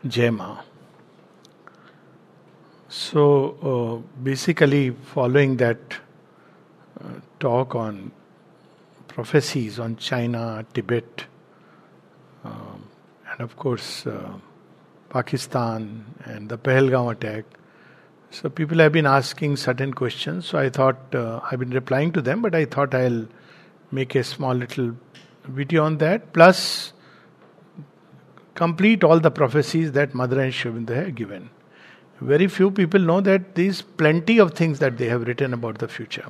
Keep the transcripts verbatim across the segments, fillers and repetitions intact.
Jai Ma. So, uh, basically, following that uh, talk on prophecies on China, Tibet, um, and of course, uh, Pakistan and the Pahalgam attack. So, people have been asking certain questions. So, I thought uh, I've been replying to them, but I thought I'll make a small little video on that. Plus, complete all the prophecies that Mother and Sri Aurobindo have given. Very few people know that there is plenty of things that they have written about the future.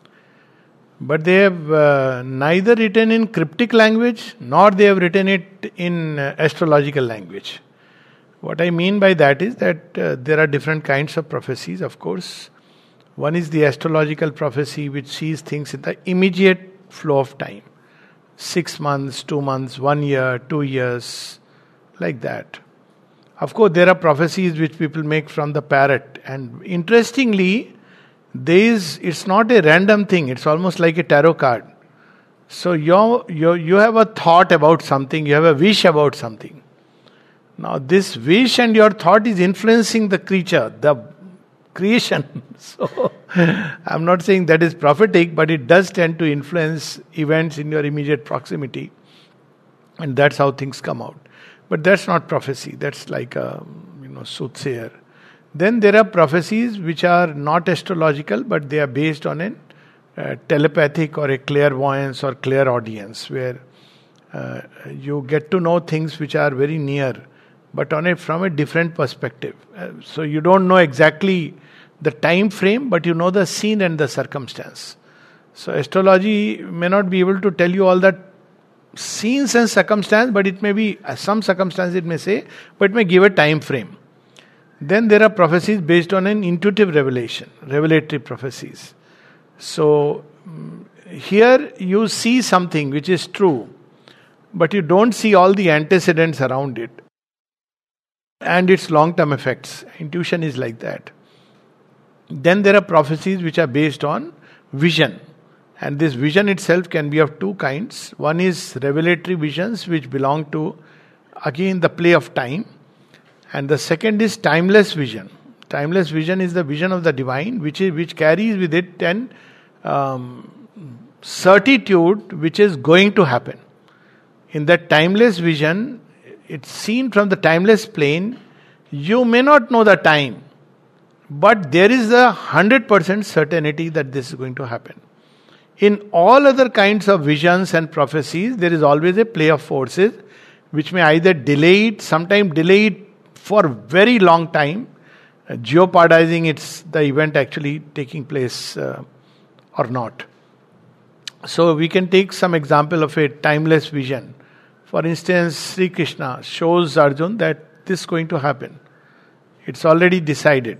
But they have uh, neither written in cryptic language, nor they have written it in uh, astrological language. What I mean by that is that uh, there are different kinds of prophecies, of course. One is the astrological prophecy, which sees things in the immediate flow of time. Six months, two months, one year, two years, like that. Of course, there are prophecies which people make from the parrot. And interestingly, there is, it's not a random thing. It's almost like a tarot card. So you you you have a thought about something. You have a wish about something. Now this wish and your thought is influencing the creature, the creation. So I'm not saying that is prophetic, but it does tend to influence events in your immediate proximity. And that's how things come out. But that's not prophecy. That's like a you know soothsayer. Then there are prophecies which are not astrological, but they are based on a uh, telepathic or a clairvoyance or clairaudience, where uh, you get to know things which are very near, but on a from a different perspective. Uh, so you don't know exactly the time frame, but you know the scene and the circumstance. So astrology may not be able to tell you all that scenes and circumstance, but it may be uh, some circumstance it may say, but it may give a time frame. Then there are prophecies based on an intuitive revelation, revelatory prophecies. So um, here you see something which is true, but you don't see all the antecedents around it and its long-term effects. Intuition is like that. Then there are prophecies which are based on vision. And this vision itself can be of two kinds. One is revelatory visions, which belong to, again, the play of time. And the second is timeless vision. Timeless vision is the vision of the divine, which is which carries with it an um, certitude which is going to happen. In that timeless vision, it's seen from the timeless plane. You may not know the time, but there is a hundred percent certainty that this is going to happen. In all other kinds of visions and prophecies, there is always a play of forces which may either delay it, sometimes delay it for very long time, uh, jeopardizing its the event actually taking place uh, or not. So we can take some example of a timeless vision. For instance, Sri Krishna shows Arjun that this is going to happen. It's already decided.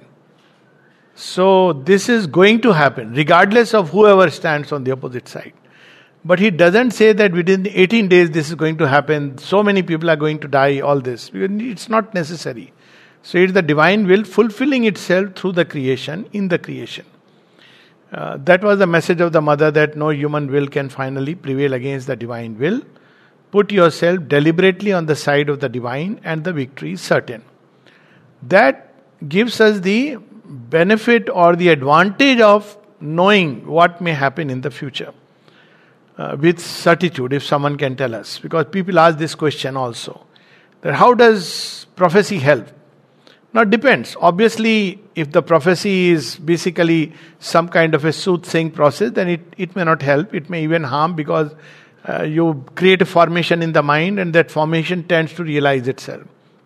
So this is going to happen, regardless of whoever stands on the opposite side. But he doesn't say that within eighteen days this is going to happen, so many people are going to die, all this. It's not necessary. So it's the divine will fulfilling itself through the creation, in the creation. Uh, that was the message of the mother, that no human will can finally prevail against the divine will. Put yourself deliberately on the side of the divine and the victory is certain. That gives us the benefit or the advantage of knowing what may happen in the future uh, with certitude, if someone can tell us. Because people ask this question also, that how does prophecy help? Now it depends. Obviously, if the prophecy is basically some kind of a soothsaying process, then it, it may not help. It may even harm, because uh, you create a formation in the mind and that formation tends to realize itself.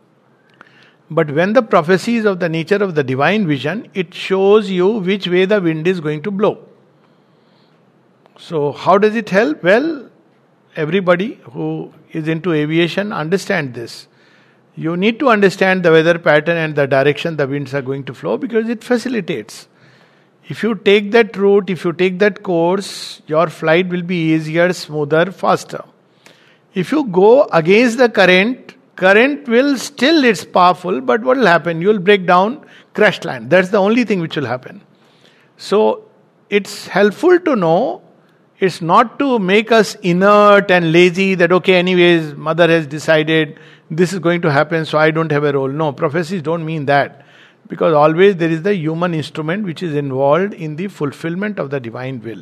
But when the prophecy is of the nature of the divine vision, it shows you which way the wind is going to blow. So how does it help? Well, everybody who is into aviation understand this. You need to understand the weather pattern and the direction the winds are going to flow, because it facilitates. If you take that route, if you take that course, your flight will be easier, smoother, faster. If you go against the current, current will still, it's powerful, but what will happen? You will break down, crash land. That's the only thing which will happen. So it's helpful to know It's not to make us inert and lazy that, okay, anyways, mother has decided this is going to happen, so I don't have a role. No, prophecies don't mean that. Because always there is the human instrument which is involved in the fulfillment of the divine will.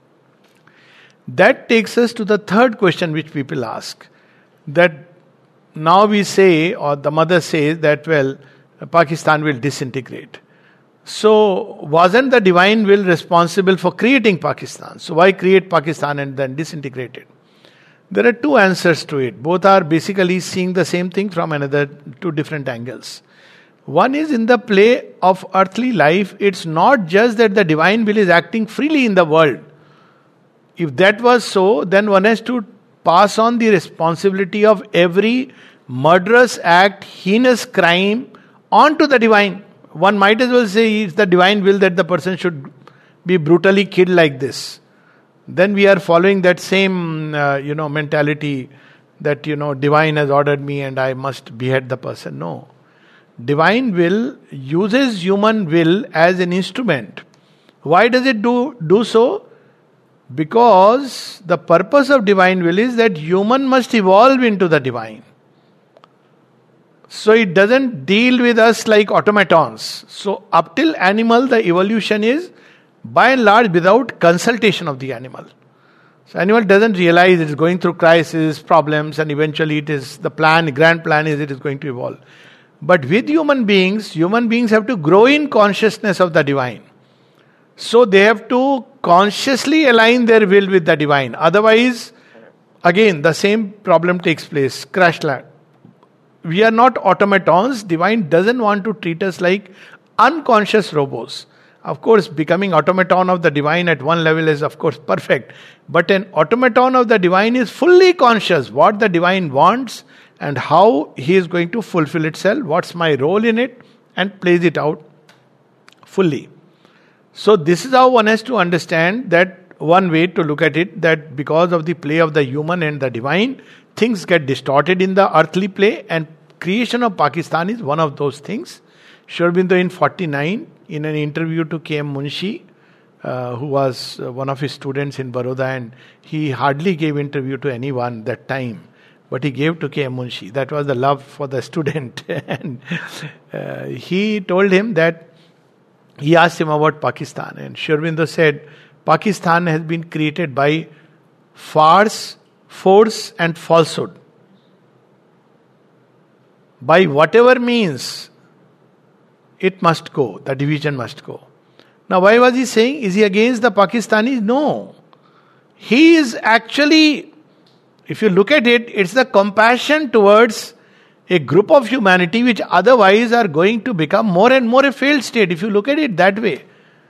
That takes us to the third question which people ask. That now we say, or the mother says that, well, Pakistan will disintegrate. So, wasn't the divine will responsible for creating Pakistan? So, why create Pakistan and then disintegrate it? There are two answers to it. Both are basically seeing the same thing from another two different angles. One is in the play of earthly life, it's not just that the divine will is acting freely in the world. If that was so, then one has to pass on the responsibility of every murderous act, heinous crime onto the divine. One might as well say it's the divine will that the person should be brutally killed like this. Then we are following that same, uh, you know, mentality that, you know, divine has ordered me and I must behead the person. No. Divine will uses human will as an instrument. Why does it do, do so? Because the purpose of divine will is that human must evolve into the divine. So it doesn't deal with us like automatons. So up till animal, the evolution is by and large without consultation of the animal. So animal doesn't realize it is going through crisis, problems, and eventually it is the plan, grand plan is it is going to evolve. But with human beings, human beings have to grow in consciousness of the divine. So they have to consciously align their will with the divine. Otherwise, again, the same problem takes place. Crash land. We are not automatons. Divine doesn't want to treat us like unconscious robots. Of course, becoming automaton of the divine at one level is of course perfect. But an automaton of the divine is fully conscious what the divine wants and how he is going to fulfill itself, what's my role in it, and plays it out fully. So this is how one has to understand that one way to look at it, that because of the play of the human and the divine, things get distorted in the earthly play, and creation of Pakistan is one of those things. Sri Aurobindo in forty-nine, in an interview to K M Munshi, uh, who was uh, one of his students in Baroda, and he hardly gave interview to anyone that time, but he gave to K M Munshi. That was the love for the student. And uh, he told him that, he asked him about Pakistan, and Sri Aurobindo said, Pakistan has been created by farce, force and falsehood. By whatever means, it must go, the division must go. Now why was he saying, is he against the Pakistanis? No. He is actually, if you look at it, it's the compassion towards a group of humanity which otherwise are going to become more and more a failed state. If you look at it that way,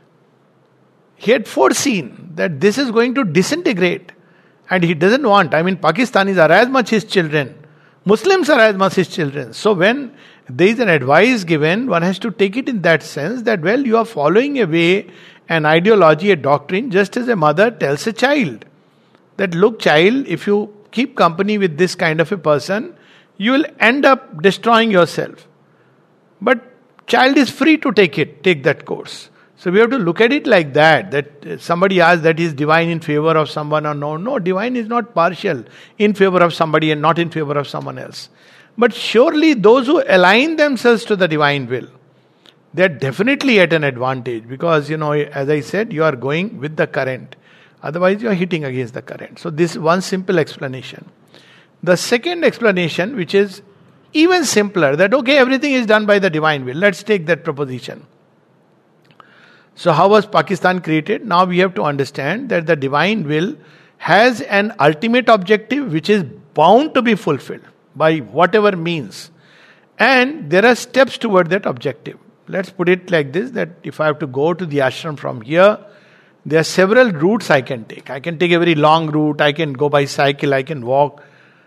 he had foreseen that this is going to disintegrate, and he doesn't want, I mean, Pakistanis are as much his children, Muslims are as much his children. So when there is an advice given, one has to take it in that sense that, well, you are following a way, an ideology, a doctrine, just as a mother tells a child that, look child, if you keep company with this kind of a person, you will end up destroying yourself. But child is free to take it, take that course. So we have to look at it like that, that somebody asks that is divine in favor of someone or no. No, divine is not partial in favor of somebody and not in favor of someone else. But surely those who align themselves to the divine will, they are definitely at an advantage, because, you know, as I said, you are going with the current. Otherwise you are hitting against the current. So this is one simple explanation. The second explanation, which is even simpler, that okay, everything is done by the divine will. Let's take that proposition. So how was Pakistan created? Now we have to understand that the divine will has an ultimate objective which is bound to be fulfilled by whatever means. And there are steps toward that objective. Let's put it like this, that if I have to go to the ashram from here, there are several routes I can take. I can take a very long route, I can go by cycle, I can walk.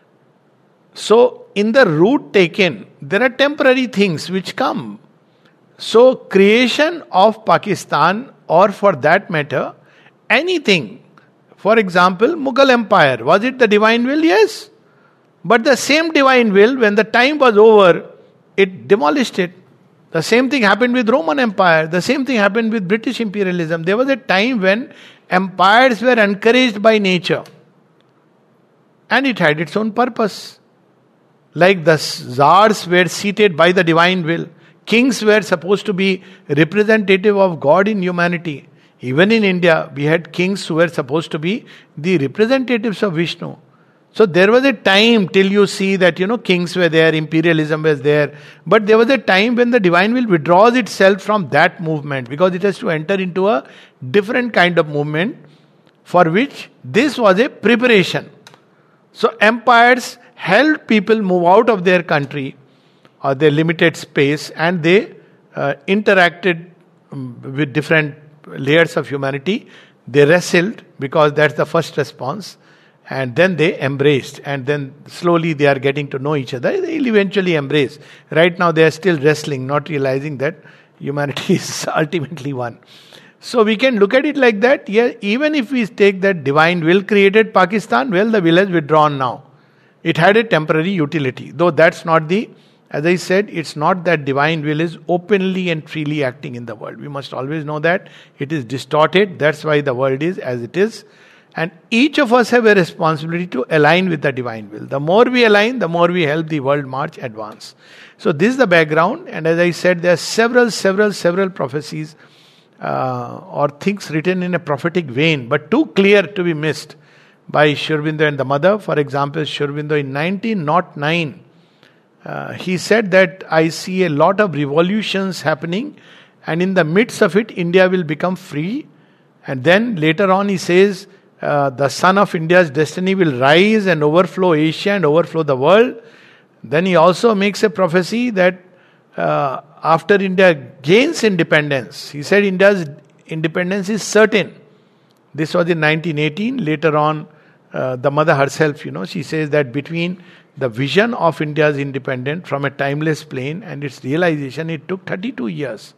So, in the route taken, there are temporary things which come. So, creation of Pakistan, or for that matter, anything. For example, Mughal Empire, was it the divine will? Yes. But the same divine will, when the time was over, it demolished it. The same thing happened with Roman Empire. The same thing happened with British imperialism. There was a time when empires were encouraged by nature. And it had its own purpose. Like the czars were seated by the divine will. Kings were supposed to be representative of God in humanity. Even in India, we had kings who were supposed to be the representatives of Vishnu. So there was a time till you see that, you know, kings were there, imperialism was there. But there was a time when the divine will withdraws itself from that movement because it has to enter into a different kind of movement for which this was a preparation. So empires helped people move out of their country or their limited space, and they uh, interacted um, with different layers of humanity. They wrestled because that's the first response, and then they embraced, and then slowly they are getting to know each other. They'll eventually embrace. Right now they are still wrestling, not realizing that humanity is ultimately one. So we can look at it like that. Yeah, even if we take that divine will created Pakistan, well, the will has withdrawn now. It had a temporary utility, though that's not the, as I said, it's not that divine will is openly and freely acting in the world. We must always know that it is distorted. That's why the world is as it is. And each of us have a responsibility to align with the divine will. The more we align, the more we help the world march advance. So this is the background. And as I said, there are several, several, several prophecies uh, or things written in a prophetic vein, but too clear to be missed by Sri Aurobindo and the mother. For example, Sri Aurobindo in nineteen oh nine, uh, he said that I see a lot of revolutions happening, and in the midst of it, India will become free. And then later on he says, uh, the sun of India's destiny will rise and overflow Asia and overflow the world. Then he also makes a prophecy that uh, after India gains independence, he said India's independence is certain. This was in nineteen eighteen. Later on, uh, the mother herself, you know, she says that between the vision of India's independence from a timeless plane and its realization, it took thirty-two years.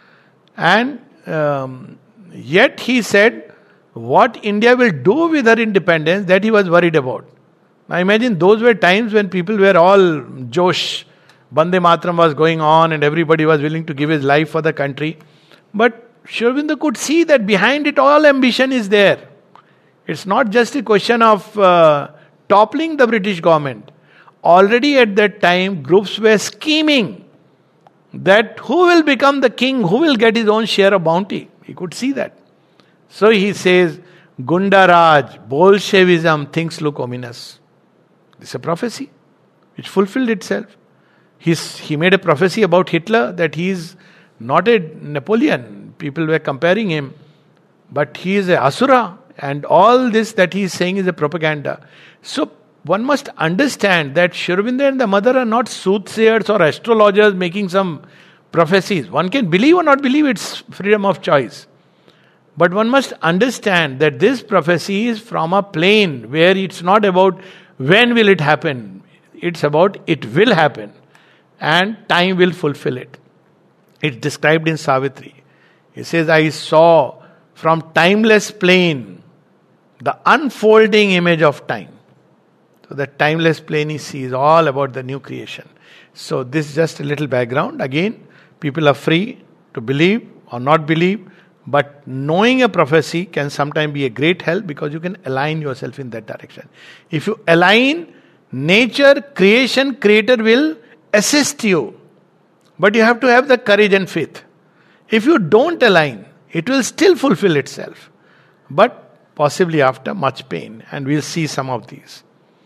And um, yet he said, what India will do with her independence, that he was worried about. Now imagine those were times when people were all Josh, Bande Matram was going on and everybody was willing to give his life for the country. But Sri Aurobindo could see that behind it all ambition is there. It's not just a question of uh, toppling the British government. Already at that time, groups were scheming that who will become the king, who will get his own share of bounty. He could see that. So he says, Gunda Raj, Bolshevism, things look ominous. This is a prophecy which fulfilled itself. He's, he made a prophecy about Hitler that he is not a Napoleon. People were comparing him, but he is a Asura, and all this that he is saying is a propaganda. So one must understand that Sri Aurobindo and the mother are not soothsayers or astrologers making some prophecies. One can believe or not believe, it's freedom of choice. But one must understand that this prophecy is from a plane where it's not about when will it happen. It's about it will happen and time will fulfill it. It's described in Savitri. He says, I saw from timeless plane the unfolding image of time. So the timeless plane he sees all about the new creation. So this is just a little background. Again, people are free to believe or not believe, but knowing a prophecy can sometimes be a great help because you can align yourself in that direction. If you align, nature, creation, creator will assist you. But you have to have the courage and faith. If you don't align, it will still fulfill itself. But possibly after much pain. And we'll see some of these.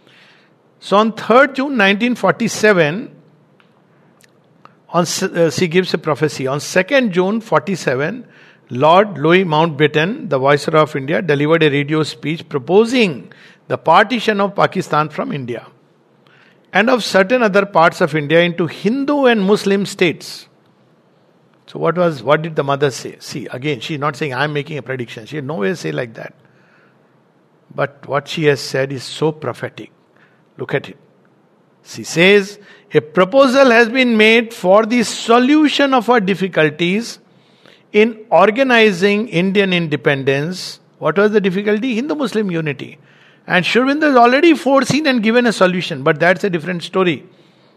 So on third of June nineteen forty-seven, on, uh, she gives a prophecy. On second of June forty-seven, Lord Louis Mountbatten, the Viceroy of India, delivered a radio speech proposing the partition of Pakistan from India and of certain other parts of India into Hindu and Muslim states. So what was what did the mother say? See, again, she is not saying I am making a prediction. She had no way to say like that. But what she has said is so prophetic. Look at it. She says, a proposal has been made for the solution of our difficulties in organizing Indian independence. What was the difficulty? Hindu-Muslim unity. And Sri Aurobindo has already foreseen and given a solution, but that's a different story.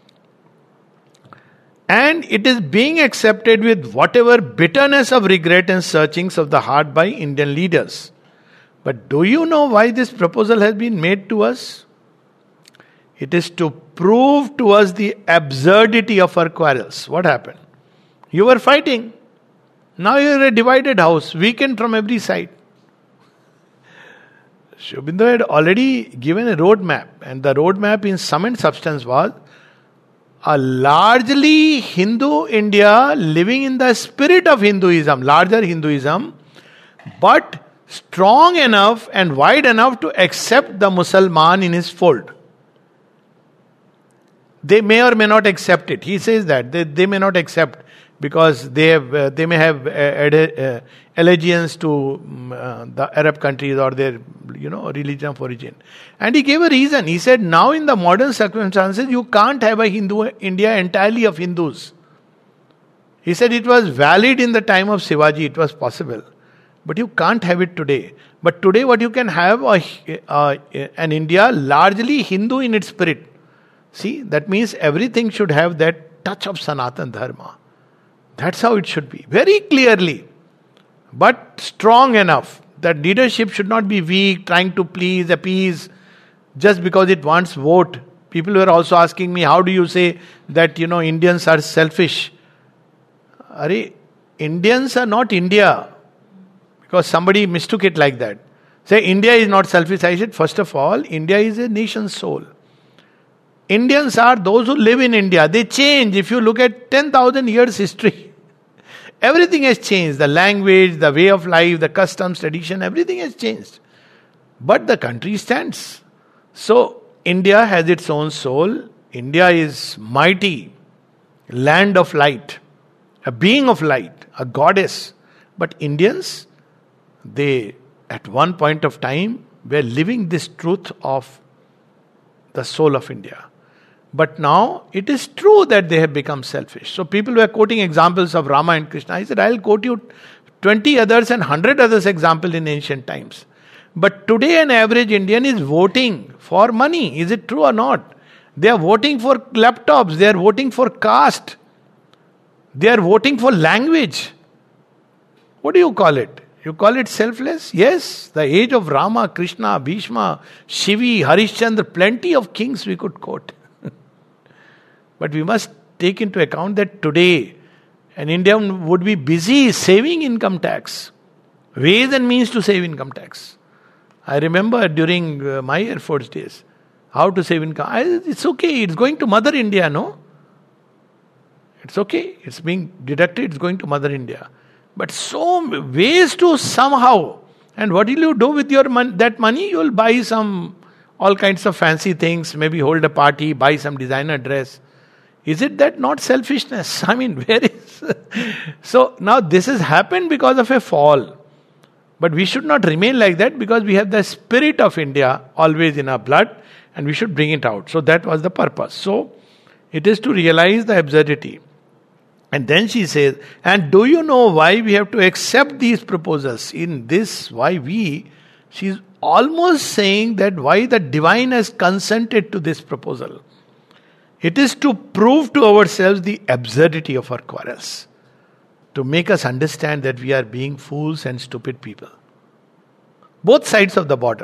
And it is being accepted with whatever bitterness of regret and searchings of the heart by Indian leaders. But do you know why this proposal has been made to us? It is to prove to us the absurdity of our quarrels. What happened? You were fighting. Now you are a divided house, weakened from every side. Sri Aurobindo had already given a roadmap, and the roadmap in sum and substance was a largely Hindu India living in the spirit of Hinduism, larger Hinduism, but strong enough and wide enough to accept the Musalman in his fold. They may or may not accept it. He says that they, they may not accept because they have uh, they may have uh, uh, allegiance to um, uh, the Arab countries or their you know religion of origin. And he gave a reason. He said, now in the modern circumstances, you can't have a Hindu India entirely of Hindus. He said it was valid in the time of Shivaji, it was possible. But you can't have it today. But today what you can have a, uh, an India largely Hindu in its spirit. See, that means everything should have that touch of Sanatan Dharma. That's how it should be. Very clearly. But strong enough that leadership should not be weak, trying to please, appease, just because it wants vote. People were also asking me, how do you say that, you know, Indians are selfish? Are Indians are not India. Because somebody mistook it like that. Say, India is not selfish. I said, first of all, India is a nation's soul. Indians are those who live in India. They change. If you look at ten thousand years history, everything has changed. The language, the way of life, the customs, tradition, everything has changed. But the country stands. So, India has its own soul. India is mighty, land of light, a being of light, a goddess. But Indians, they at one point of time were living this truth of the soul of India. But now it is true that they have become selfish. So people were quoting examples of Rama and Krishna. I said, I'll quote you twenty others and one hundred others examples in ancient times. But today an average Indian is voting for money. Is it true or not? They are voting for laptops. They are voting for caste. They are voting for language. What do you call it? You call it selfless? Yes, the age of Rama, Krishna, Bhishma, Shivi, Harishchandra, plenty of kings we could quote. But we must take into account that today an Indian would be busy saving income tax. Ways and means to save income tax. I remember during uh, my Air Force days, how to save income. I, it's okay, it's going to Mother India, no? It's okay, it's being deducted, it's going to Mother India. But so ways to somehow, and what will you do with your mon- that money? You will buy some, all kinds of fancy things, maybe hold a party, buy some designer dress. Is it that not selfishness? I mean, where is... So now this has happened because of a fall. But we should not remain like that because we have the spirit of India always in our blood and we should bring it out. So that was the purpose. So it is to realize the absurdity. And then she says, and do you know why we have to accept these proposals? In this, why we, she's almost saying that why the divine has consented to this proposal. It is to prove to ourselves the absurdity of our quarrels. To make us understand that we are being fools and stupid people. Both sides of the border.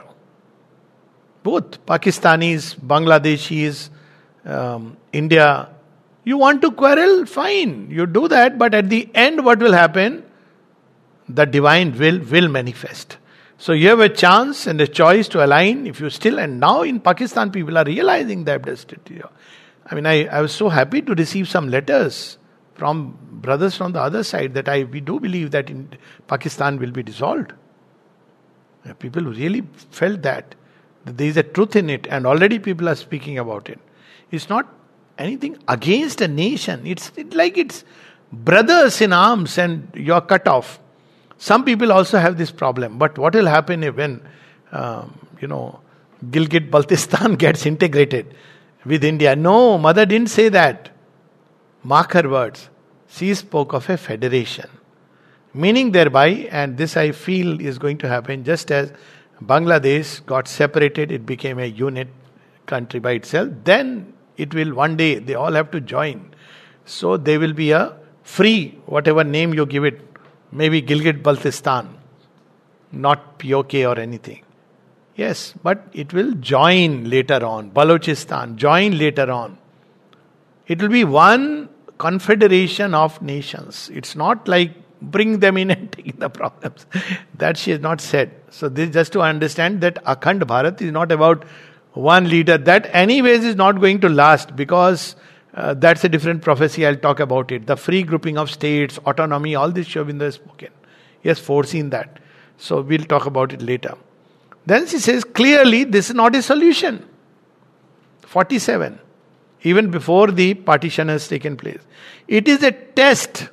Both Pakistanis, Bangladeshis, um, India. You want to quarrel? Fine. You do that. But at the end what will happen? The divine will will manifest. So you have a chance and a choice to align if you still... And now in Pakistan people are realizing the absurdity. I mean, I, I was so happy to receive some letters from brothers from the other side that I we do believe that in Pakistan will be dissolved. People really felt that, that there is a truth in it, and already people are speaking about it. It's not anything against a nation. It's it, like it's brothers in arms and you're cut off. Some people also have this problem. But what will happen if when, um, you know, Gilgit-Baltistan gets integrated with India? No, Mother didn't say that. Mark her words. She spoke of a federation. Meaning thereby, and this I feel is going to happen, just as Bangladesh got separated, it became a unit country by itself, then it will one day, they all have to join. So there will be a free, whatever name you give it, maybe Gilgit-Baltistan. not P O K or anything. Yes, but it will join later on. Balochistan, join later on. It will be one confederation of nations. It's not like bring them in and take the problems. That she has not said. So this just to understand that Akhand Bharat is not about one leader. That anyways is not going to last, because uh, that's a different prophecy. I'll talk about it. The free grouping of states, autonomy, all this Sri Aurobindo has spoken. He has foreseen that. So we'll talk about it later. Then she says, clearly this is not a solution. forty-seven. Even before the partition has taken place. It is a test,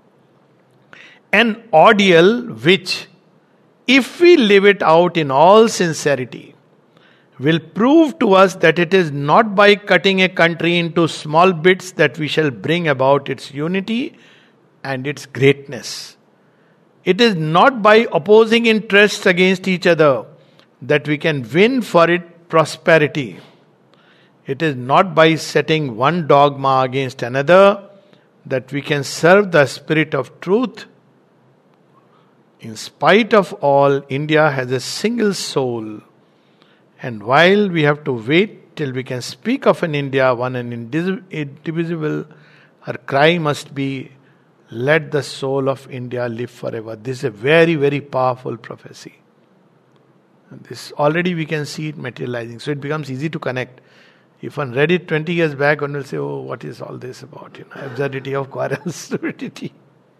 an ordeal which, if we live it out in all sincerity, will prove to us that it is not by cutting a country into small bits that we shall bring about its unity and its greatness. It is not by opposing interests against each other that we can win for it prosperity. It is not by setting one dogma against another that we can serve the spirit of truth. In spite of all, India has a single soul. And while we have to wait till we can speak of an India, one and indivisible, our cry must be, let the soul of India live forever. This is a very, very powerful prophecy. And this already we can see it materializing. So it becomes easy to connect. If one read it twenty years back, one will say, oh, what is all this about? You know, absurdity of quarrels, stupidity.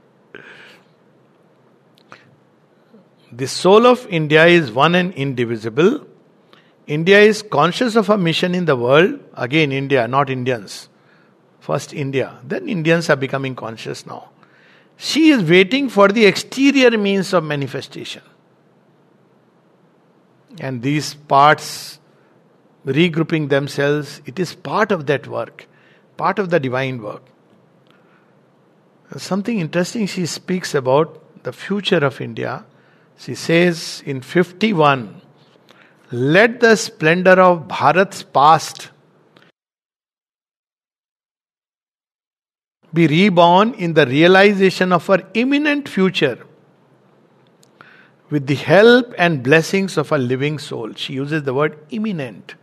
The soul of India is one and indivisible. India is conscious of a mission in the world. Again, India, not Indians. First India. Then Indians are becoming conscious now. She is waiting for the exterior means of manifestation. And these parts regrouping themselves, it is part of that work, part of the divine work. Something interesting she speaks about the future of India. She says in fifty-one, let the splendor of Bharat's past be reborn in the realization of our imminent future with the help and blessings of a living soul. She uses the word imminent.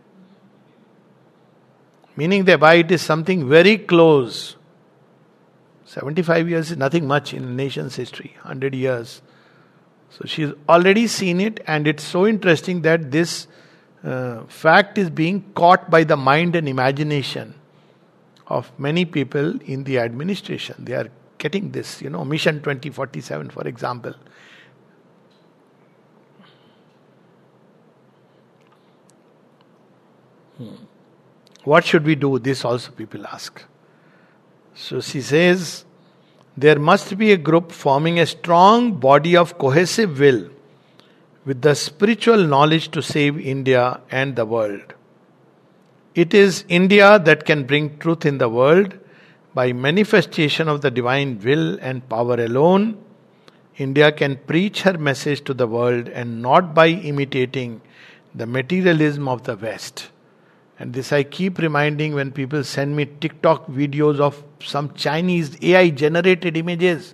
Meaning thereby it is something very close. seventy-five years is nothing much in a nation's history. one hundred years. So she's already seen it, and it's so interesting that this uh, fact is being caught by the mind and imagination of many people in the administration. They are getting this, you know, Mission twenty forty-seven, for example. Hmm. What should we do? This also people ask. So she says, there must be a group forming a strong body of cohesive will with the spiritual knowledge to save India and the world. It is India that can bring truth in the world by manifestation of the divine will and power alone. India can preach her message to the world, and not by imitating the materialism of the West. And this I keep reminding when people send me TikTok videos of some Chinese A I generated images.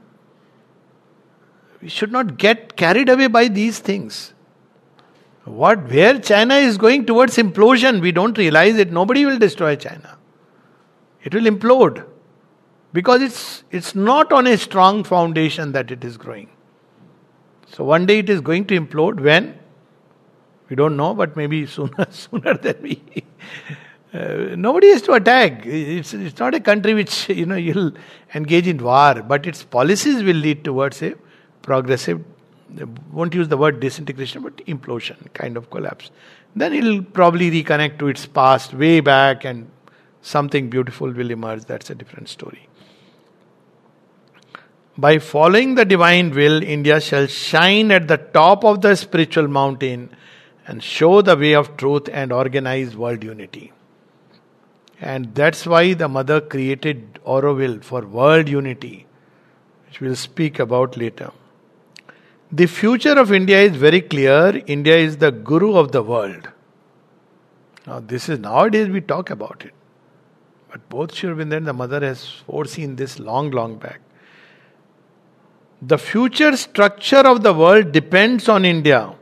We should not get carried away by these things. What, where China is going towards implosion, we don't realize it. Nobody will destroy China. It will implode. Because it's it's not on a strong foundation that it is growing. So one day it is going to implode. When? We don't know, but maybe sooner sooner than we. Uh, nobody has to attack. It's it's not a country which, you know, you'll engage in war, but its policies will lead towards a progressive, won't use the word disintegration, but implosion, kind of collapse. Then it'll probably reconnect to its past way back, and something beautiful will emerge. That's a different story. By following the divine will, India shall shine at the top of the spiritual mountain and show the way of truth and organize world unity. And that's why the mother created Auroville, for world unity, which we'll speak about later. The future of India is very clear. India is the guru of the world. Now this is, nowadays we talk about it. But both Sri Aurobindo and the mother has foreseen this long, long back. The future structure of the world depends on India.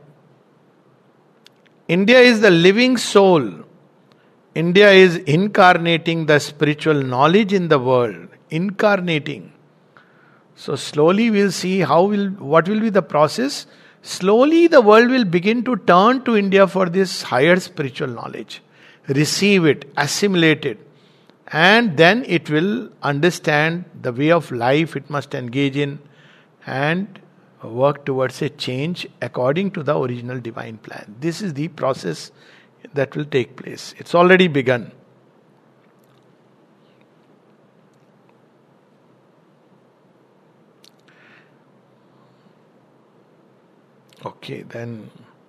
India is the living soul. India is incarnating the spiritual knowledge in the world. Incarnating. So slowly we'll see how will what will be the process. Slowly the world will begin to turn to India for this higher spiritual knowledge. Receive it, assimilate it. And then it will understand the way of life it must engage in and work towards a change according to the original divine plan. This is the process that will take place. It's already begun. Okay, then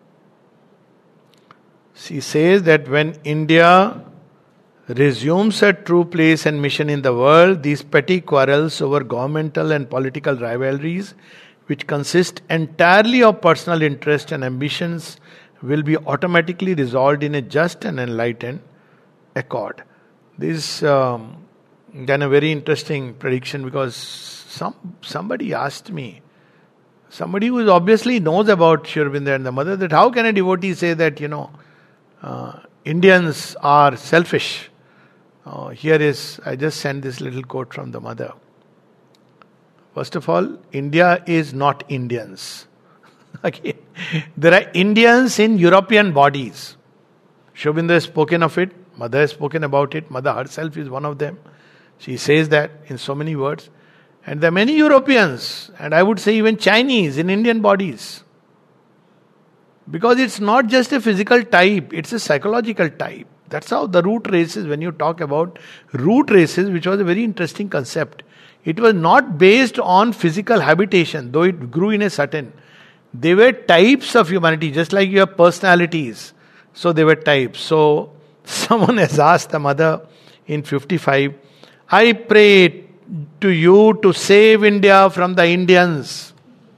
she says that when India resumes her true place and mission in the world, these petty quarrels over governmental and political rivalries, which consist entirely of personal interest and ambitions, will be automatically resolved in a just and enlightened accord. This um, then a very interesting prediction, because some somebody asked me, somebody who obviously knows about Sri Aurobindo and the mother, that how can a devotee say that, you know, uh, Indians are selfish? Uh, here is, I just sent this little quote from the mother. First of all, India is not Indians. Okay. There are Indians in European bodies. Sri Aurobindo has spoken of it. Mother has spoken about it. Mother herself is one of them. She says that in so many words. And there are many Europeans, and I would say even Chinese, in Indian bodies. Because it's not just a physical type, it's a psychological type. That's how the root races, when you talk about root races, which was a very interesting concept, it was not based on physical habitation, though it grew in a certain. They were types of humanity, just like you have personalities. So they were types. So someone has asked the mother in fifty-five, I pray to you to save India from the Indians.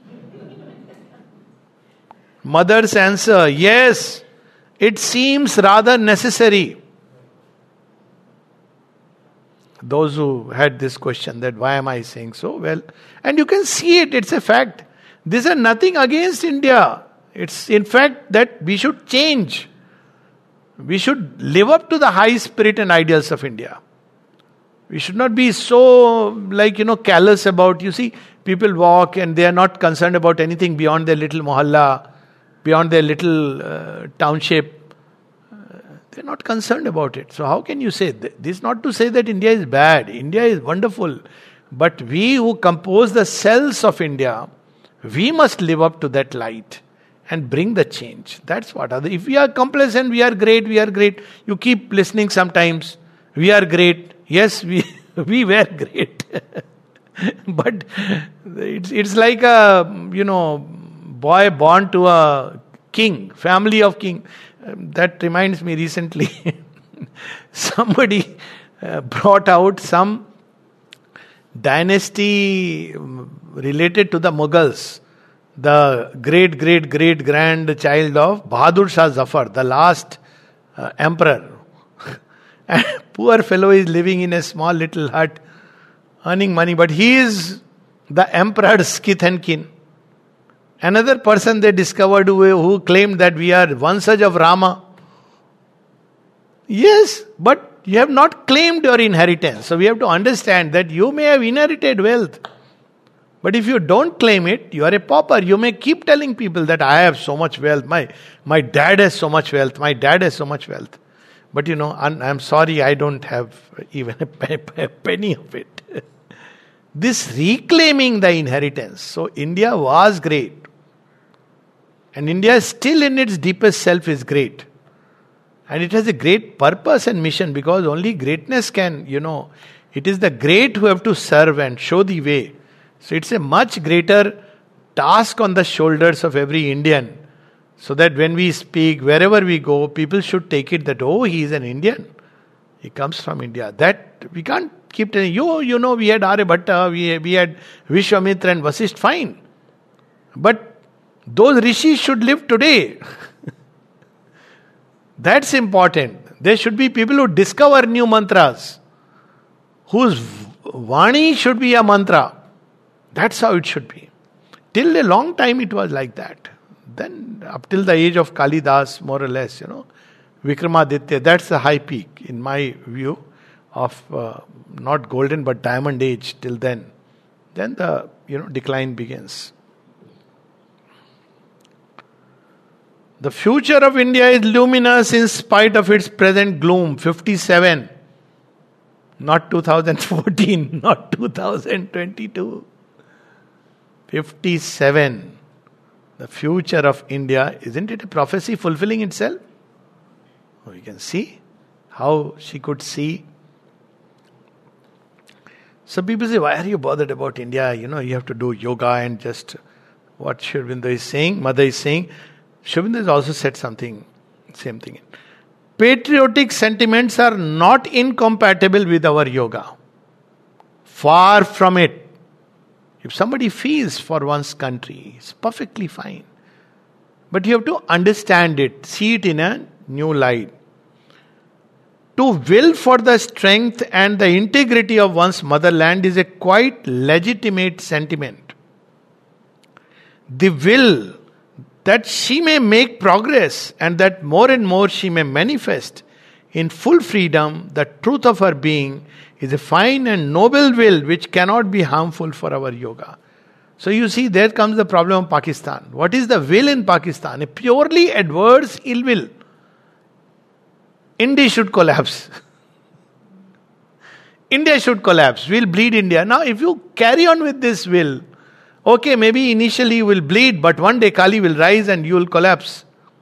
Mother's answer, yes, it seems rather necessary. Those who had this question, that why am I saying so? Well, and you can see it, it's a fact. These are nothing against India. It's in fact that we should change. We should live up to the high spirit and ideals of India. We should not be so, like, you know, callous about, you see, people walk and they are not concerned about anything beyond their little mohalla, beyond their little uh, township. Uh, they're not concerned about it. So how can you say, th- this is not to say that India is bad. India is wonderful. But we who compose the cells of India, we must live up to that light and bring the change. That's what. Other, if we are complacent, we are great, we are great. You keep listening sometimes. We are great. Yes, we we were great. But it's it's like a, you know, boy born to a king, family of king. Um, that reminds me, recently somebody uh, brought out some dynasty related to the Mughals. The great, great, great grandchild of Bahadur Shah Zafar, the last uh, emperor. And poor fellow is living in a small little hut, earning money, but he is the emperor's kith and kin. Another person they discovered who, who claimed that we are Vansaj of Rama. Yes, but you have not claimed your inheritance. So we have to understand that you may have inherited wealth. But if you don't claim it, you are a pauper. You may keep telling people that I have so much wealth. My, my dad has so much wealth. My dad has so much wealth. But you know, I'm, I'm sorry, I don't have even a, pe- a penny of it. This reclaiming the inheritance. So India was great. And India still in its deepest self is great. And it has a great purpose and mission, because only greatness can, you know, it is the great who have to serve and show the way. So it's a much greater task on the shoulders of every Indian. So that when we speak, wherever we go, people should take it that, oh, he is an Indian. He comes from India. That, we can't keep telling, you, you know, we had Aryabhatta, we, we had Vishwamitra and Vasishtha, fine. But those rishis should live today. That's important. There should be people who discover new mantras, whose Vani should be a mantra. That's how it should be. till a long time it was like that. Then up till the age of Kalidas, more or less, you know, Vikramaditya, that's the high peak in my view of uh, not golden but diamond age till then. Then the, you know, decline begins. The future of India is luminous in spite of its present gloom. fifty-seven. Not two thousand fourteen, not two thousand twenty-two. fifty-seven. The future of India, isn't it a prophecy fulfilling itself? We can see how she could see. Some people say, why are you bothered about India? You know, you have to do yoga and just what Sri Aurobindo is saying, Mother is saying. Sri Aurobindo has also said something, same thing. Patriotic sentiments are not incompatible with our yoga. Far from it. If somebody feels for one's country, it's perfectly fine. But you have to understand it, see it in a new light. To will for the strength and the integrity of one's motherland is a quite legitimate sentiment. The will that she may make progress and that more and more she may manifest in full freedom the truth of her being is a fine and noble will which cannot be harmful for our yoga. So you see, there comes the problem of Pakistan. What is the will in Pakistan? A purely adverse ill will. India should collapse. India should collapse. We'll bleed India. Now, if you carry on with this will, okay, maybe initially you will bleed, but one day Kali will rise and you will collapse.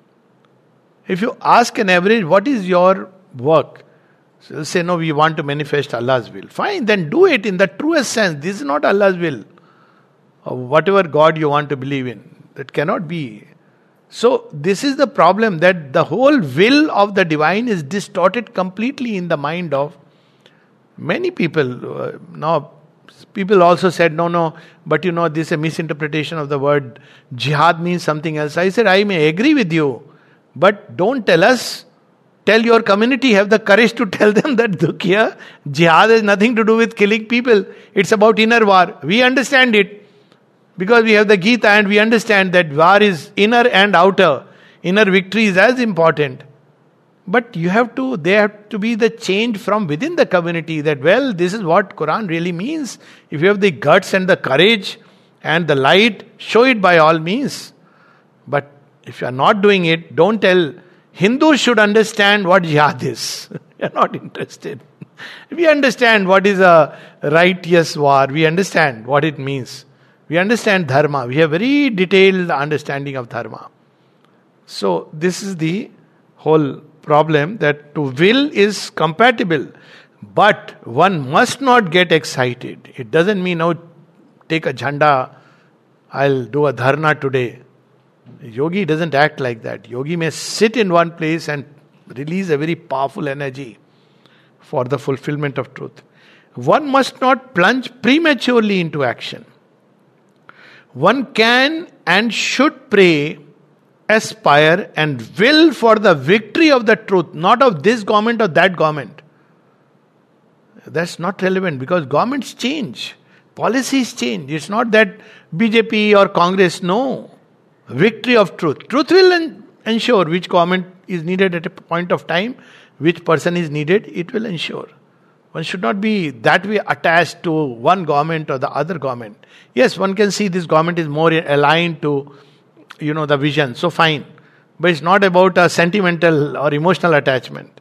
If you ask an average, what is your work? So they'll say, no, we want to manifest Allah's will. Fine, then do it in the truest sense. This is not Allah's will. Or whatever God you want to believe in. That cannot be. So this is the problem, that the whole will of the divine is distorted completely in the mind of many people. Uh, now, people also said, no, no, but you know, this is a misinterpretation of the word. Jihad means something else. I said, I may agree with you, but don't tell us. Tell your community, have the courage to tell them that Dukhiya, jihad has nothing to do with killing people. It's about inner war. We understand it. Because we have the Gita and we understand that war is inner and outer. Inner victory is as important. But you have to, they have to be the change from within the community that, well, this is what Quran really means. If you have the guts and the courage and the light, show it by all means. But if you are not doing it, don't tell. Hindus should understand what jihad is. We are not interested. We understand what is a righteous war. We understand what it means. We understand dharma. We have very detailed understanding of dharma. So this is the whole problem, that to will is compatible. But one must not get excited. It doesn't mean, oh, take a jhanda, I'll do a dharna today. Yogi doesn't act like that. Yogi may sit in one place and release a very powerful energy for the fulfillment of truth. One must not plunge prematurely into action. One can and should pray, aspire and will for the victory of the truth, not of this government or that government. That's not relevant because governments change. Policies change. It's not that B J P or Congress, no. Victory of truth. Truth will en- ensure which government is needed at a point of time, which person is needed, it will ensure. One should not be that way attached to one government or the other government. Yes, one can see this government is more aligned to, you know, the vision. So fine. But it's not about a sentimental or emotional attachment.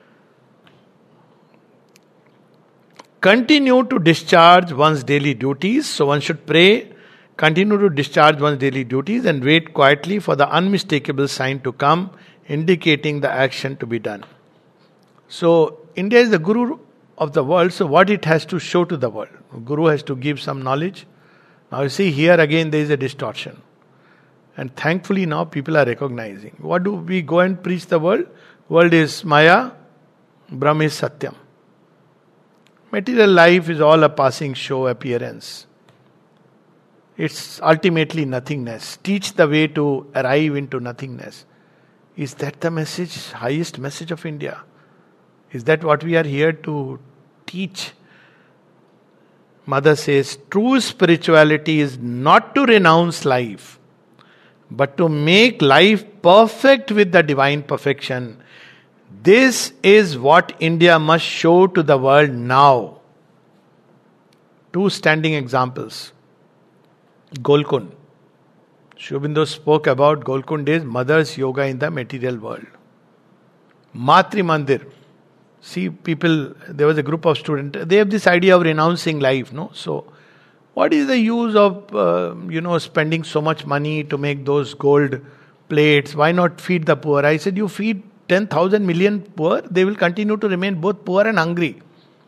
Continue to discharge one's daily duties. So one should pray, continue to discharge one's daily duties and wait quietly for the unmistakable sign to come, indicating the action to be done. So India is the guru of the world, so what it has to show to the world. Guru has to give some knowledge. Now you see, here again there is a distortion. And thankfully now people are recognizing. What do we go and preach the world? World is Maya, Brahma is Satyam. Material life is all a passing show appearance. It's ultimately nothingness. Teach the way to arrive into nothingness. Is that the message, highest message of India? Is that what we are here to teach? Mother says, true spirituality is not to renounce life, but to make life perfect with the divine perfection. This is what India must show to the world now. Two standing examples. Golkund. Sri Aurobindo spoke about Golkund is mother's yoga in the material world. Matri Mandir. See, people, there was a group of students, they have this idea of renouncing life, no? So, what is the use of, uh, you know, spending so much money to make those gold plates? Why not feed the poor? I said, you feed ten thousand million poor, they will continue to remain both poor and hungry.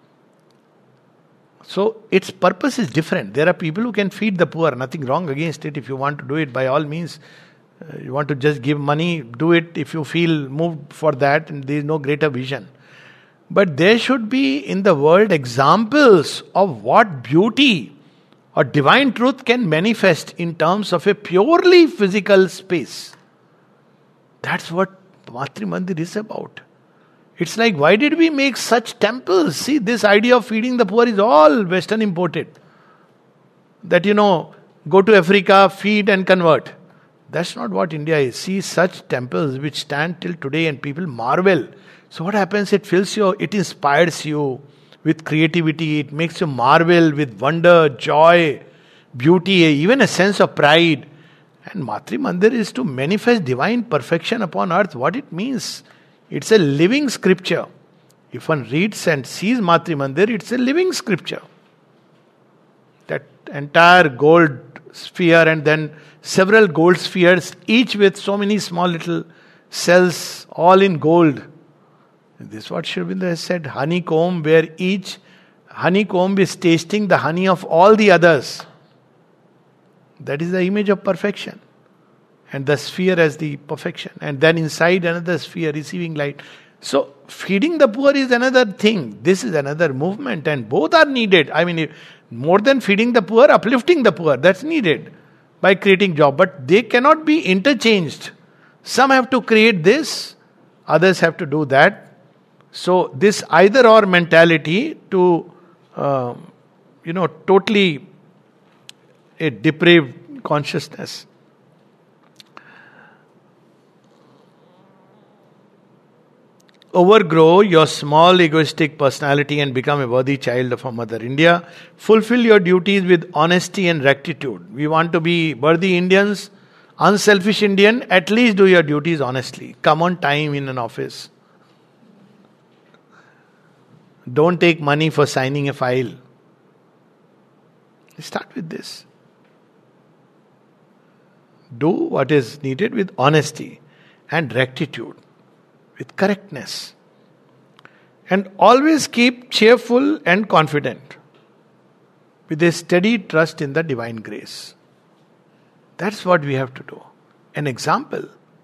So, its purpose is different. There are people who can feed the poor, nothing wrong against it. If you want to do it, by all means, uh, you want to just give money, do it if you feel moved for that, and there is no greater vision. But there should be in the world examples of what beauty or divine truth can manifest in terms of a purely physical space. That's what Matri Mandir is about. It's like, why did we make such temples? See, this idea of feeding the poor is all Western imported. That, you know, go to Africa, feed and convert. That's not what India is. See such temples which stand till today and people marvel. So what happens? It fills you, it inspires you with creativity. It makes you marvel with wonder, joy, beauty, even a sense of pride. And Matri Mandir is to manifest divine perfection upon earth. What it means? It's a living scripture. If one reads and sees Matri Mandir, it's a living scripture. That entire gold sphere and then several gold spheres, each with so many small little cells, all in gold. This is what Sri Aurobindo has said, honeycomb, where each honeycomb is tasting the honey of all the others. That is the image of perfection. And the sphere as the perfection. And then inside another sphere receiving light. So, feeding the poor is another thing. This is another movement, and both are needed. I mean, more than feeding the poor, uplifting the poor, that's needed by creating job. But they cannot be interchanged. Some have to create this, others have to do that. So this either or mentality to, uh, you know, totally a depraved consciousness. Overgrow your small egoistic personality and become a worthy child of our Mother India. Fulfill your duties with honesty and rectitude. We want to be worthy Indians, unselfish Indian, at least do your duties honestly. Come on time in an office. Don't take money for signing a file. Start with this. Do what is needed with honesty and rectitude, with correctness. And always keep cheerful and confident, with a steady trust in the divine grace. That's what we have to do. An example.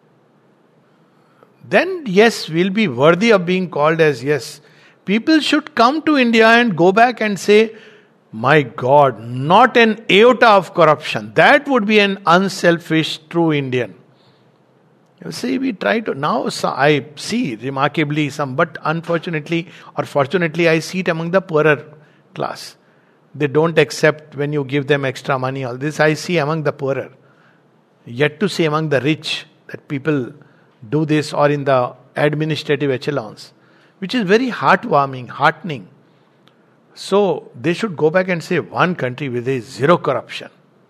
Then, yes, we'll be worthy of being called as yes. People should come to India and go back and say, my God, not an iota of corruption. That would be an unselfish, true Indian. You see, we try to, now I see remarkably some, but unfortunately or fortunately I see it among the poorer class. They don't accept when you give them extra money. All this I see among the poorer. Yet to see among the rich that people do this, or in the administrative echelons, which is very heartwarming, heartening. So they should go back and say, one country with a zero corruption.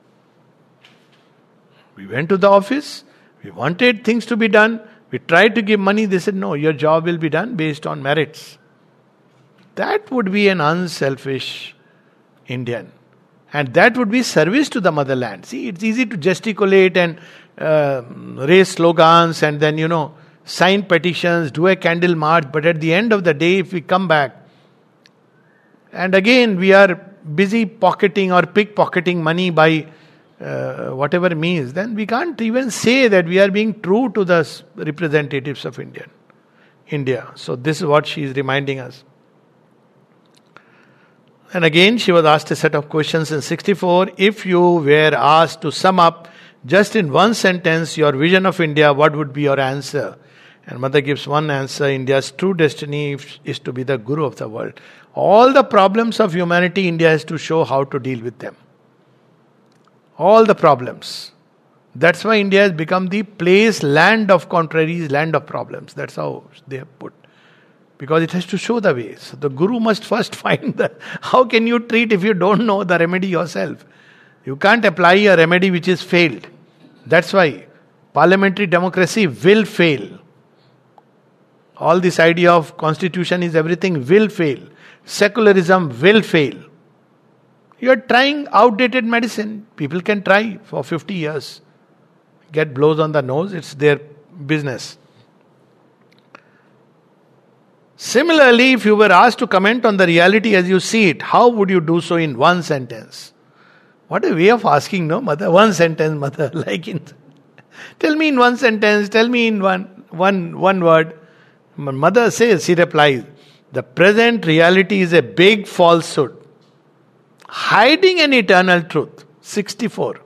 We went to the office, we wanted things to be done, we tried to give money, they said, no, your job will be done based on merits. That would be an unselfish Indian. And that would be service to the motherland. See, it's easy to gesticulate and uh, raise slogans and then, you know, sign petitions, do a candle march, but at the end of the day, if we come back, and again we are busy pocketing or pickpocketing money by uh, whatever means, then we can't even say that we are being true to the representatives of Indian, India. So this is what she is reminding us. And again, she was asked a set of questions in sixty-four. If you were asked to sum up just in one sentence your vision of India, what would be your answer? And mother gives one answer: India's true destiny is to be the guru of the world. All the problems of humanity, India has to show how to deal with them. All the problems. That's why India has become the place, land of contraries, land of problems. That's how they have put. Because it has to show the way. So the guru must first find the... How can you treat if you don't know the remedy yourself? You can't apply a remedy which is failed. That's why parliamentary democracy will fail. All this idea of constitution is everything will fail. Secularism will fail. You are trying outdated medicine. People can try for fifty years. Get blows on the nose, it's their business. Similarly, if you were asked to comment on the reality as you see it, how would you do so in one sentence? What a way of asking, no, mother? One sentence, mother. Like in, tell me in one sentence, tell me in one, one, one word. Mother says, she replies, the present reality is a big falsehood, hiding an eternal truth. sixty-four.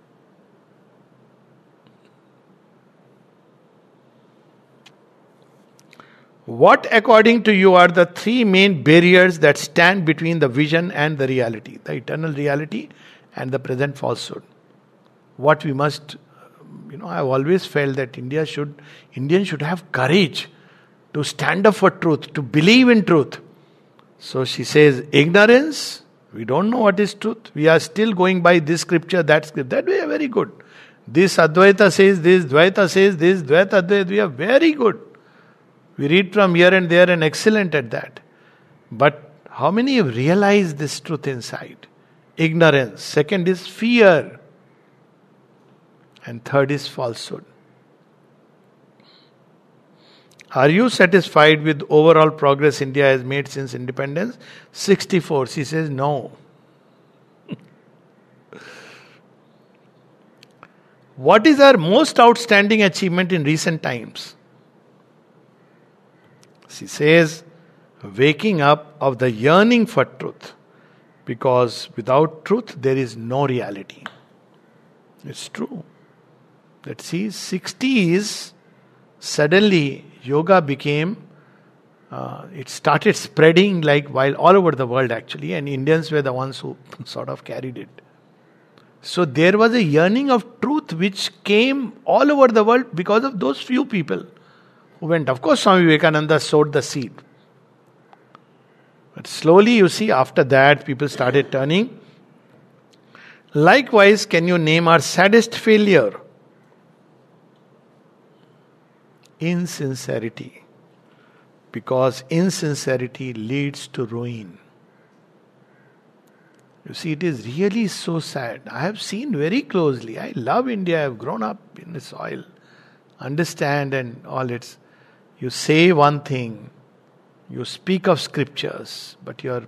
What, according to you, are the three main barriers that stand between the vision and the reality? The eternal reality and the present falsehood. What we must, you know, I've always felt that India should, Indians should have courage to stand up for truth, to believe in truth. So she says, ignorance, we don't know what is truth. We are still going by this scripture, that scripture. That we are very good. This Advaita says this, Dvaita says this, Dvaita, Advaita, we are very good. We read from here and there and excellent at that. But how many have realized this truth inside? Ignorance. Second is fear. And third is falsehood. Are you satisfied with overall progress India has made since independence? sixty-four. She says no. What is our most outstanding achievement in recent times? She says, waking up of the yearning for truth. Because without truth, there is no reality. It's true. That see, sixties, suddenly yoga became, uh, it started spreading like while all over the world actually, and Indians were the ones who sort of carried it. So there was a yearning of truth which came all over the world because of those few people who went. Of course, Swami Vivekananda sowed the seed. But slowly, you see, after that, people started turning. Likewise, can you name our saddest failure? Insincerity. Because insincerity leads to ruin. You see, it is really so sad. I have seen very closely. I love India. I have grown up in the soil. Understand and all its... You say one thing, you speak of scriptures, but your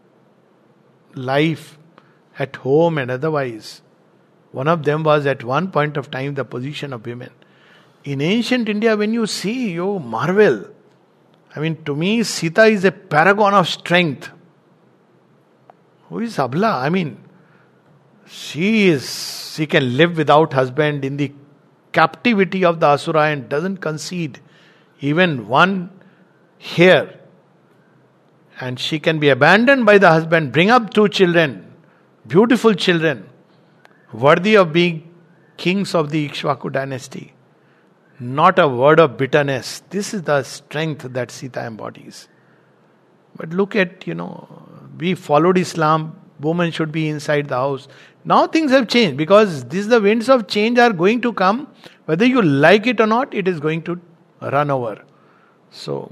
life at home and otherwise, one of them was at one point of time the position of women. In ancient India, when you see, you marvel. I mean, to me, Sita is a paragon of strength. Who is Abla? I mean, she is, she can live without husband in the captivity of the Asura and doesn't concede even one hair. And she can be abandoned by the husband, bring up two children, beautiful children, worthy of being kings of the Ikshvaku dynasty. Not a word of bitterness. This is the strength that Sita embodies. But look at, you know, we followed Islam, women should be inside the house. Now things have changed because these the winds of change are going to come. Whether you like it or not, it is going to run over. So,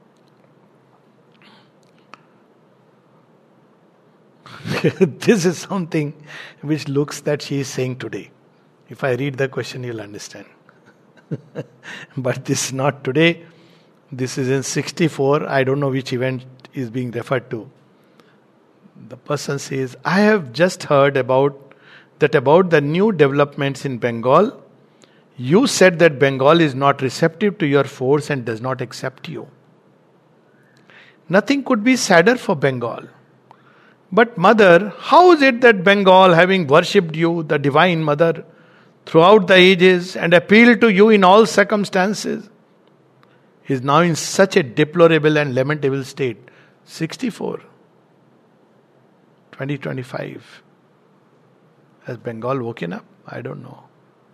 this is something which looks that she is saying today. If I read the question, you'll understand. But this is not today. This is in sixty-four. I don't know which event is being referred to. The person says, I have just heard about that about the new developments in Bengal. You said that Bengal is not receptive to your force and does not accept you. Nothing could be sadder for Bengal. But mother, how is it that Bengal, having worshipped you, the divine mother, throughout the ages and appealed to you in all circumstances, is now in such a deplorable and lamentable state. sixty-four. twenty twenty-five. Has Bengal woken up? I don't know.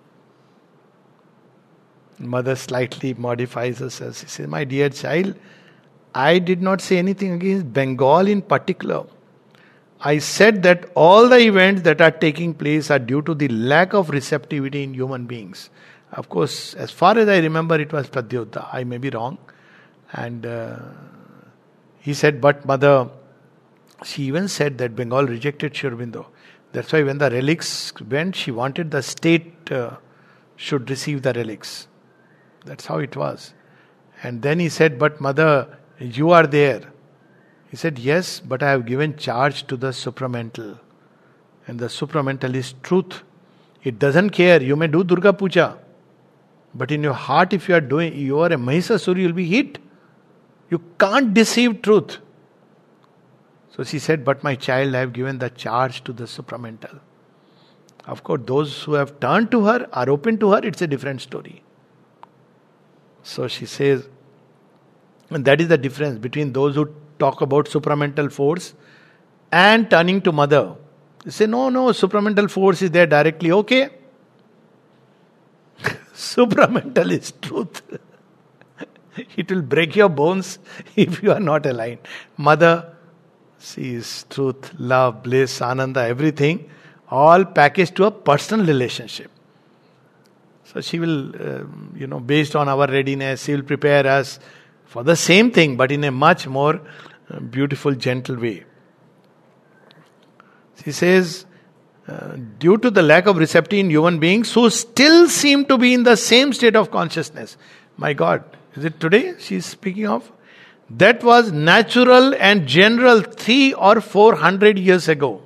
Mother slightly modifies herself. She says, my dear child, I did not say anything against Bengal in particular. I said that all the events that are taking place are due to the lack of receptivity in human beings. Of course, as far as I remember, it was Pradyota. I may be wrong. And uh, he said, but mother, she even said that Bengal rejected Sri Aurobindo. That's why when the relics went, she wanted the state uh, should receive the relics. That's how it was. And then he said, but mother, you are there. He said, yes, but I have given charge to the supramental. And the supramental is truth. It doesn't care. You may do Durga Puja. But in your heart, if you are doing, you are a Mahisasur, you will be hit. You can't deceive truth. So she said, but my child, I have given the charge to the supramental. Of course, those who have turned to her, are open to her, it's a different story. So she says, and that is the difference between those who talk about supramental force and turning to mother. They say, no, no, supramental force is there directly. Okay. Supramental is truth. It will break your bones if you are not aligned. Mother, she is truth, love, bliss, ananda, everything, all packaged to a personal relationship. So she will, uh, you know, based on our readiness, she will prepare us for the same thing, but in a much more uh, beautiful, gentle way. She says, uh, due to the lack of receptivity in human beings who still seem to be in the same state of consciousness. My God, is it today she is speaking of? That was natural and general three or four hundred years ago.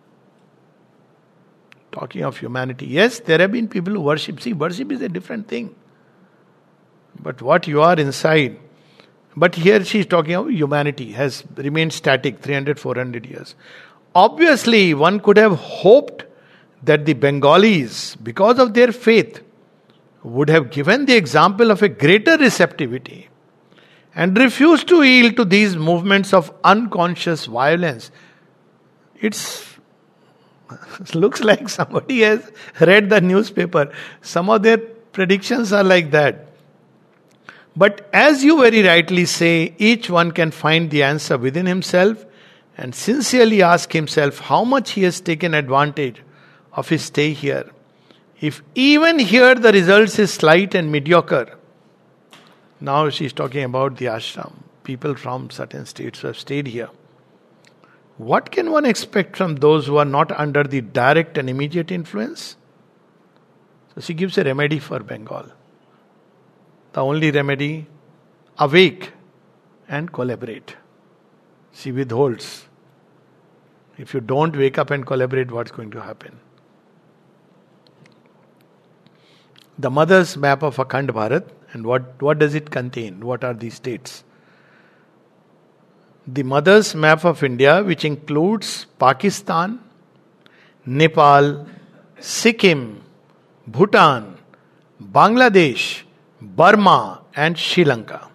Talking of humanity. Yes, there have been people who worship. See, worship is a different thing. But what you are inside. But here she is talking of humanity has remained static three hundred, four hundred years. Obviously, one could have hoped that the Bengalis, because of their faith, would have given the example of a greater receptivity and refused to yield to these movements of unconscious violence. It's It looks like somebody has read the newspaper. Some of their predictions are like that. But as you very rightly say, each one can find the answer within himself and sincerely ask himself how much he has taken advantage of his stay here. If even here the results is slight and mediocre. Now she is talking about the ashram. People from certain states who have stayed here. What can one expect from those who are not under the direct and immediate influence? So she gives a remedy for Bengal. The only remedy, awake and collaborate. She withholds. If you don't wake up and collaborate, what's going to happen? The mother's map of Akhand Bharat, and what, what does it contain? What are these states? The mother's map of India, which includes Pakistan, Nepal, Sikkim, Bhutan, Bangladesh, Burma, and Sri Lanka.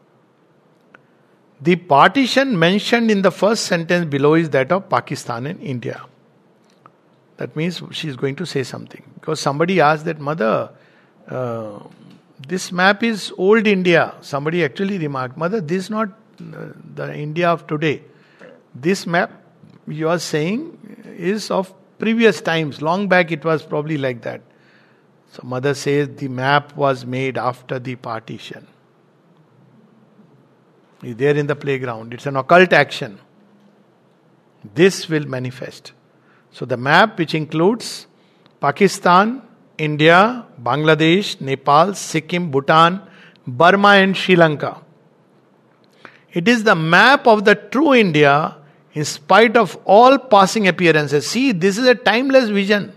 The partition mentioned in the first sentence below is that of Pakistan and India. That means she is going to say something. Because somebody asked that, Mother, uh, this map is old India. Somebody actually remarked, Mother, this is not uh, the India of today. This map you are saying is of previous times. Long back it was probably like that. So Mother says the map was made after the partition. Is there in the playground. It's an occult action. This will manifest. So the map, which includes Pakistan, India, Bangladesh, Nepal, Sikkim, Bhutan, Burma and Sri Lanka. It is the map of the true India in spite of all passing appearances. See, this is a timeless vision.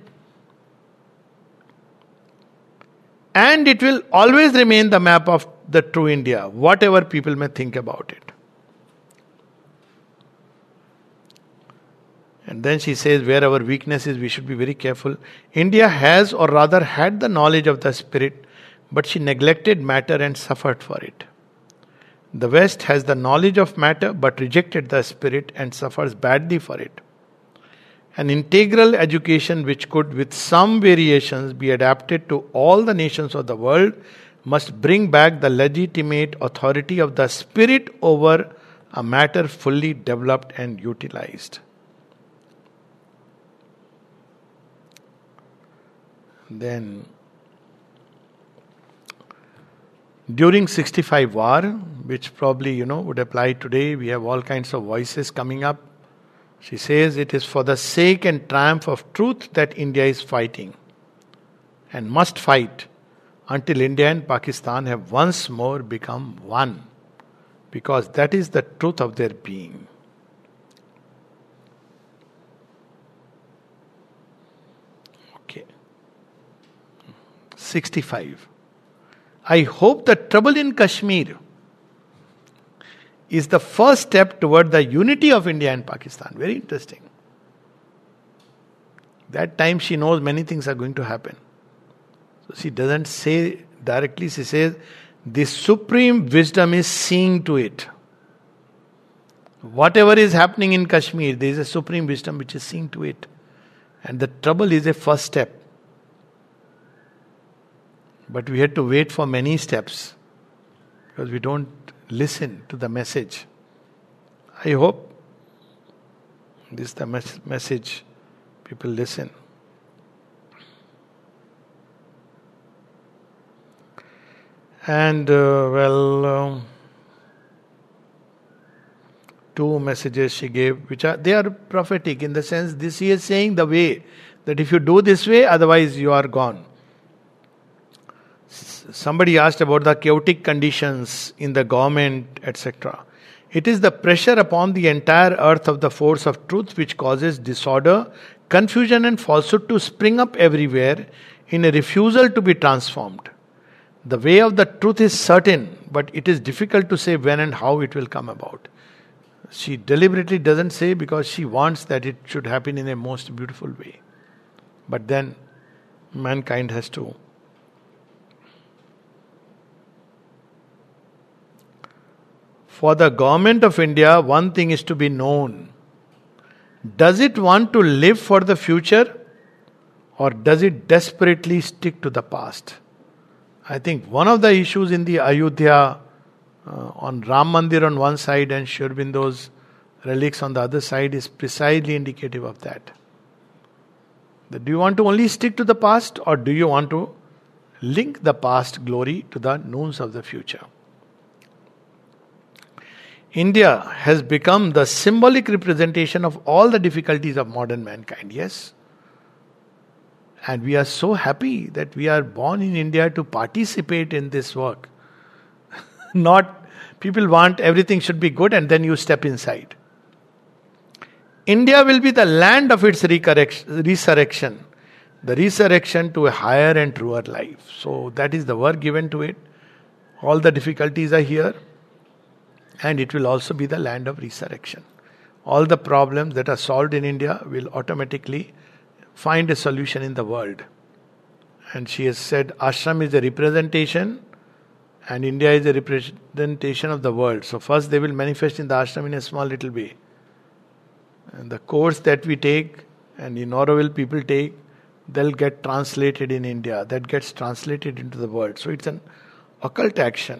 And it will always remain the map of the true India, whatever people may think about it. And then she says, where our weakness is, we should be very careful. India has, or rather had, the knowledge of the spirit, but she neglected matter and suffered for it. The West has the knowledge of matter but rejected the spirit and suffers badly for it. An integral education which could, with some variations, be adapted to all the nations of the world must bring back the legitimate authority of the spirit over a matter fully developed and utilized. Then, during sixty-five war, which probably, you know, would apply today, we have all kinds of voices coming up. She says it is for the sake and triumph of truth that India is fighting and must fight until India and Pakistan have once more become one, because that is the truth of their being. Okay. sixty-five. I hope the trouble in Kashmir is the first step toward the unity of India and Pakistan. Very interesting. That time she knows many things are going to happen. So she doesn't say directly, she says, the supreme wisdom is seeing to it. Whatever is happening in Kashmir, there is a supreme wisdom which is seeing to it. And the trouble is a first step. But we had to wait for many steps because we don't listen to the message. I hope this is the mes- message. People listen. And uh, well, uh, two messages she gave, which are they are prophetic in the sense this she is saying the way that if you do this way, otherwise you are gone. Somebody asked about the chaotic conditions in the government, et cetera. It is the pressure upon the entire earth of the force of truth which causes disorder, confusion and falsehood to spring up everywhere in a refusal to be transformed. The way of the truth is certain, but it is difficult to say when and how it will come about. She deliberately doesn't say because she wants that it should happen in a most beautiful way. But then mankind has to. For the government of India, one thing is to be known. Does it want to live for the future or does it desperately stick to the past? I think one of the issues in the Ayodhya, uh, on Ram Mandir on one side and Sri Aurobindo's relics on the other side is precisely indicative of that. That do you want to only stick to the past or do you want to link the past glory to the noons of the future? India has become the symbolic representation of all the difficulties of modern mankind, yes? And we are so happy that we are born in India to participate in this work. Not, people want everything should be good and then you step inside. India will be the land of its resurrection, the resurrection to a higher and truer life. So that is the work given to it. All the difficulties are here. And it will also be the land of resurrection. All the problems that are solved in India will automatically find a solution in the world. And she has said ashram is a representation and India is a representation of the world. So first they will manifest in the ashram in a small little way. And the course that we take and in Auroville people take, they'll get translated in India. That gets translated into the world. So it's an occult action.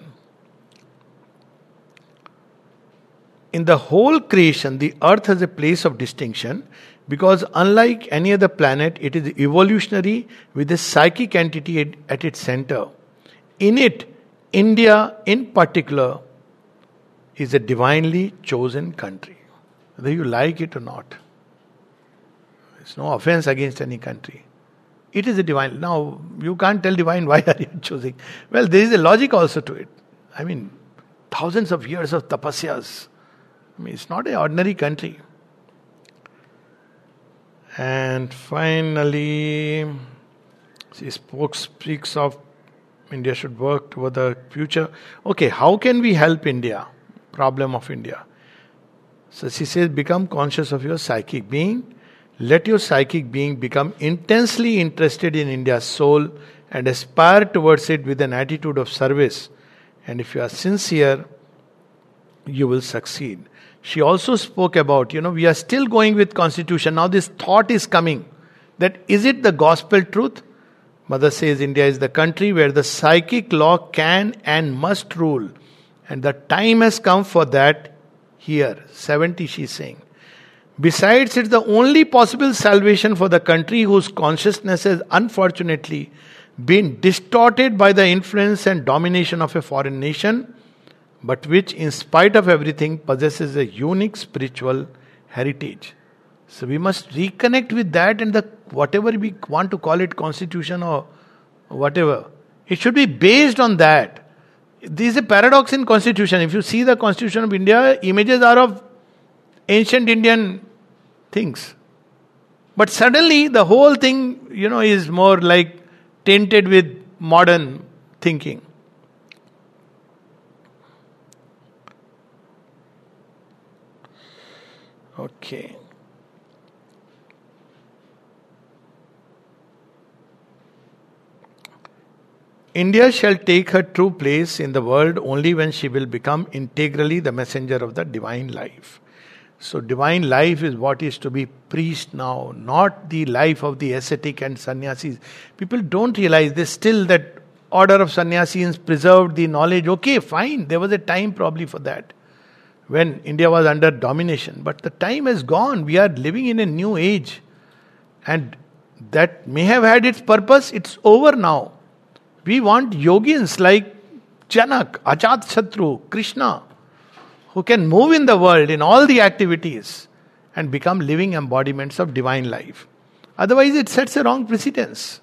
In the whole creation, the earth has a place of distinction because unlike any other planet, it is evolutionary with a psychic entity at, at its center. In it, India in particular is a divinely chosen country. Whether you like it or not. It's no offense against any country. It is a divine. Now, you can't tell divine why are you choosing. Well, there is a logic also to it. I mean, thousands of years of tapasyas. I mean, it's not an ordinary country. And finally, she spoke, speaks of India should work toward the future. Okay, how can we help India? Problem of India. So she says, become conscious of your psychic being. Let your psychic being become intensely interested in India's soul and aspire towards it with an attitude of service. And if you are sincere, you will succeed. She also spoke about, you know, we are still going with constitution. Now this thought is coming that is it the gospel truth? Mother says India is the country where the psychic law can and must rule. And the time has come for that here. seventy she's saying. Besides, it's the only possible salvation for the country whose consciousness has unfortunately been distorted by the influence and domination of a foreign nation, but which, in spite of everything, possesses a unique spiritual heritage. So we must reconnect with that, and the whatever we want to call it, constitution or whatever, it should be based on that. There is a paradox in constitution. If you see the Constitution of India, images are of ancient Indian things. But suddenly the whole thing, you know, is more like tainted with modern thinking. Okay. India shall take her true place in the world only when she will become integrally the messenger of the divine life. So divine life is what is to be preached now, not the life of the ascetic and sannyasis. People don't realize there's still that order of sannyasins preserved the knowledge. Okay, fine, there was a time probably for that, when India was under domination. But the time has gone. We are living in a new age. And that may have had its purpose. It's over now. We want yogins like Janak, Ajatashatru, Krishna, who can move in the world in all the activities and become living embodiments of divine life. Otherwise, it sets a wrong precedence.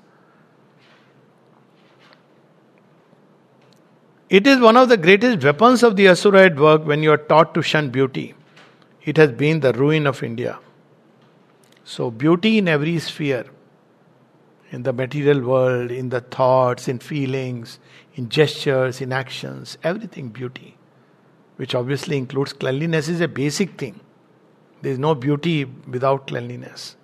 It is one of the greatest weapons of the Asura at work when you are taught to shun beauty. It has been the ruin of India. So, beauty in every sphere, in the material world, in the thoughts, in feelings, in gestures, in actions, everything beauty, which obviously includes cleanliness, is a basic thing. There is no beauty without cleanliness.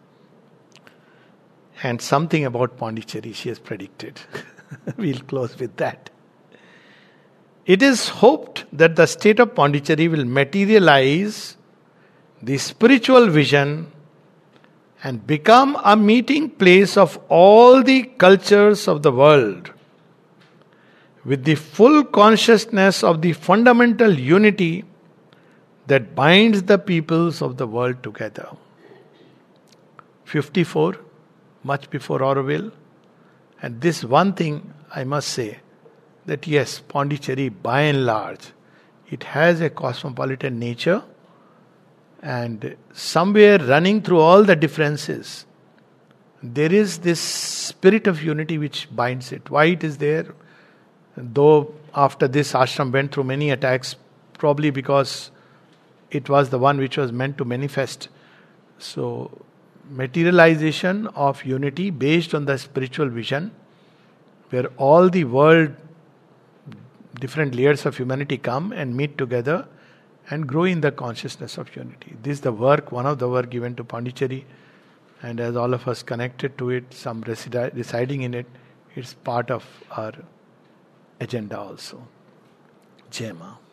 And something about Pondicherry she has predicted. We'll close with that. It is hoped that the state of Pondicherry will materialize the spiritual vision and become a meeting place of all the cultures of the world, with the full consciousness of the fundamental unity that binds the peoples of the world together. fifty-four, much before Auroville. And this one thing I must say, that yes, Pondicherry by and large, it has a cosmopolitan nature, and somewhere running through all the differences, there is this spirit of unity which binds it. Why it is there? Though after this ashram went through many attacks, probably because it was the one which was meant to manifest. So, materialization of unity based on the spiritual vision, where all the world, different layers of humanity come and meet together and grow in the consciousness of unity. This is the work, one of the work given to Pondicherry, and as all of us connected to it, some residi- residing in it, it's part of our agenda also. Jai Ma.